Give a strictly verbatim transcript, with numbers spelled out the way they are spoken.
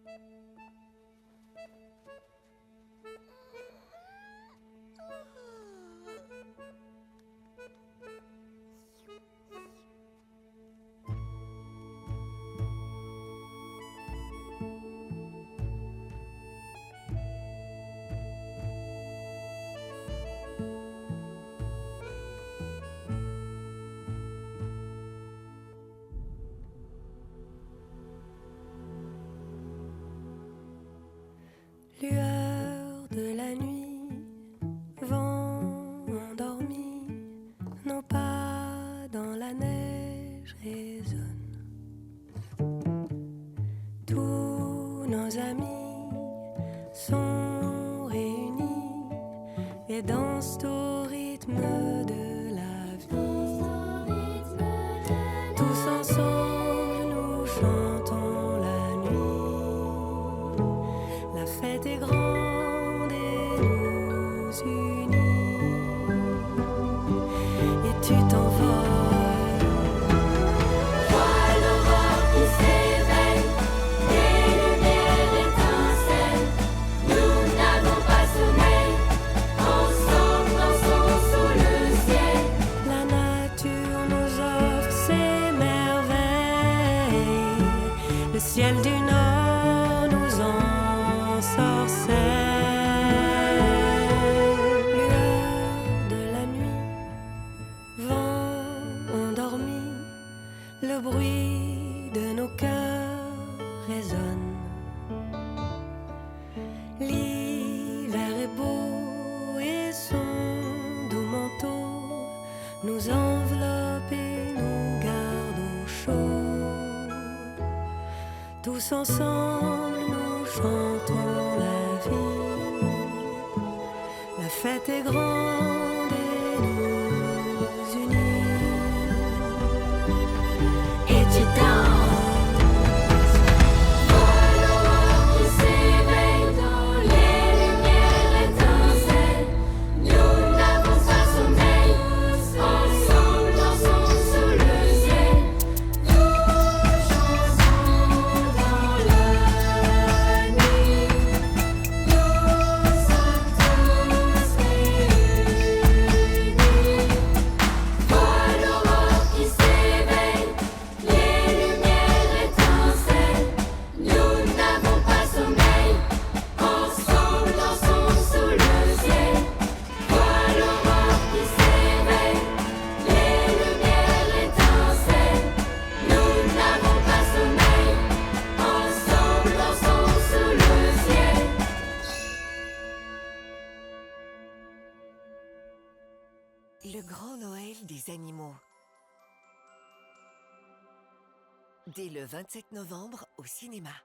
Lueur de la nuit, vent endormi, nos pas dans la neige résonnent. Tous nos amis sont réunis et dansent au rythme de la vie. Tous ensemble nous chantons la nuit. La fête est grande et nous unit. Et tu t'envoles. Vois l'aurore qui s'éveille, des lumières étincellent. Nous n'avons pas sommeil, ensemble dansons sous le ciel. La nature nous offre ses merveilles. Le ciel du nord nous ensorcelle. Lueur de la nuit, vent endormi, le bruit de nos cœurs résonne. L'hiver est beau et son doux manteau nous enveloppe et nous garde au chaud. Tous ensemble nous chantons la vie. La fête est grande et nous unit. Et tu danses. Vois l'aurore qui s'éveille, dans les lumières étincellent. Nous n'avons pas sommeil, ensemble dansons sous le ciel. Nous chantons dans la nuit. Nous sommes tous réunis. Vois l'aurore qui s'éveille, les lumières étincellent. Nous n'avons pas sommeil, ensemble dansons sous le ciel. Vois l'aurore qui s'éveille, les lumières étincellent. Nous n'avons pas sommeil, ensemble dansons sous le ciel. Le Grand Noël des animaux. Dès le vingt-sept novembre au cinéma.